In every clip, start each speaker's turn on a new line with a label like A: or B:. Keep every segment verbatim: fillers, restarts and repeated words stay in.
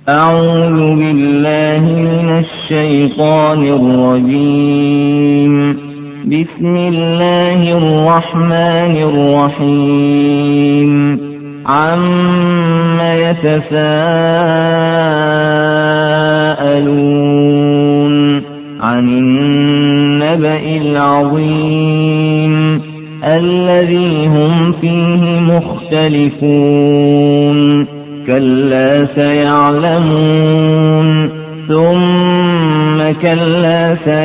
A: أعوذ بالله من الشيطان الرجيم. بسم الله الرحمن الرحيم. عَمَّ يتساءلون عن النبأ العظيم الذي هم فيه مختلفون كلا سيعلمون ثم كلا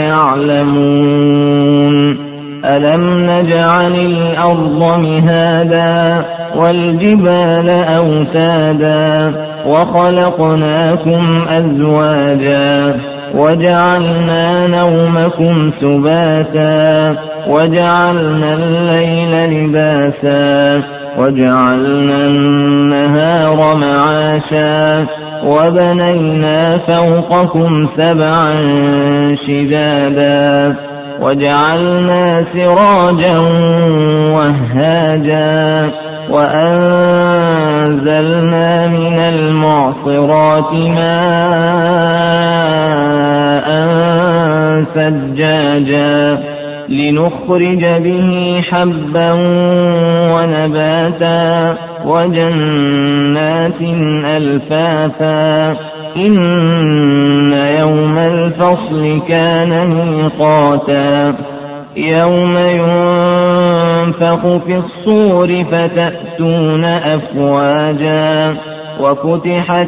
A: سيعلمون ألم نجعل الأرض مهادا والجبال أوتادا وخلقناكم أزواجا وجعلنا نومكم سباتا وجعلنا الليل لباسا وجعلنا النهار معاشا وبنينا فوقكم سبعا شدادا وجعلنا سراجا وهاجا وأنزلنا من المعصرات ماء ثجاجا لنخرج به حبا ونباتا وجنات ألفافا إن يوم الفصل كان ميقاتا يوم ينفخ في الصور فتأتون أفواجا وفتحت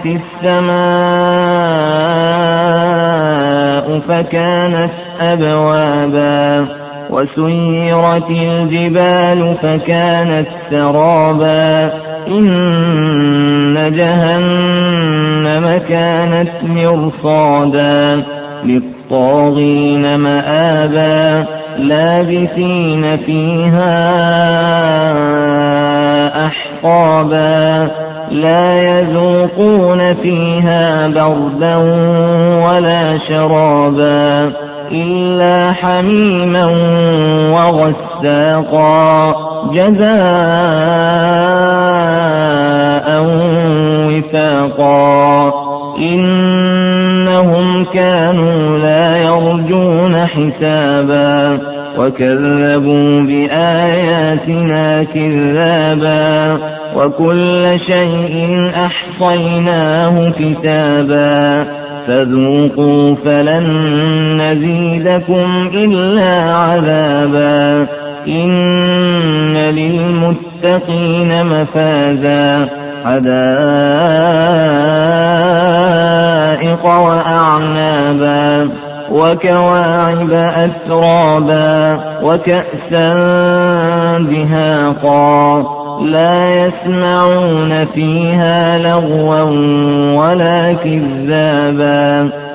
A: السماء فكانت أبوابا وسيرت الجبال فكانت سرابا إن جهنم كانت مرصادا للطاغين مآبا لابثين فيها أحقابا لا يذوقون فيها بردا ولا شرابا إلا حميما وغساقا جزاء وفاقا إنهم كانوا لا يرجون حسابا وكذبوا بآياتنا كذابا وكل شيء أحصيناه كتابا فذوقوا فلن نزيدكم إلا عذابا إن للمتقين مفازا حدائق وأعنابا وكواعب أترابا وكأسا دهاقا لا يسمعون فيها لغوا ولا كذابا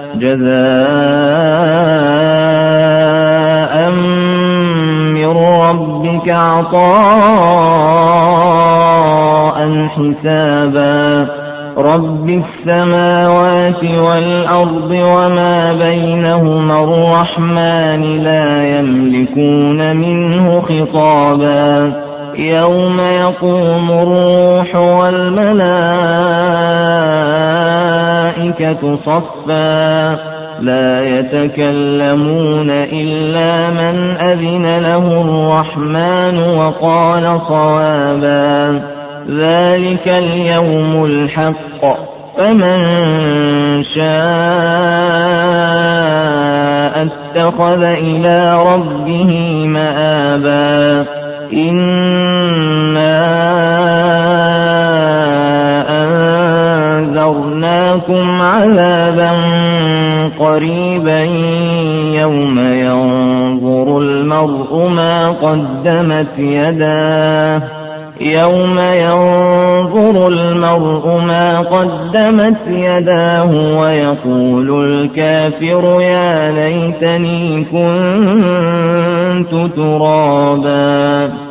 A: جزاء من ربك عطاء حسابا رب السماوات والأرض وما بينهما الرحمن لا يملكون منه خطابا يوم يقوم الروح والملائكة صفا لا يتكلمون إلا من أذن له الرحمن وقال صوابا ذلك اليوم الحق فمن شاء اتخذ إلى ربه مآبا إنا أنذرناكم عذابا قريبا يوم ينظر المرء ما قدمت يداه يوم ينظر المرء ما قدمت يداه ويقول الكافر يا ليتني كنت ترابا.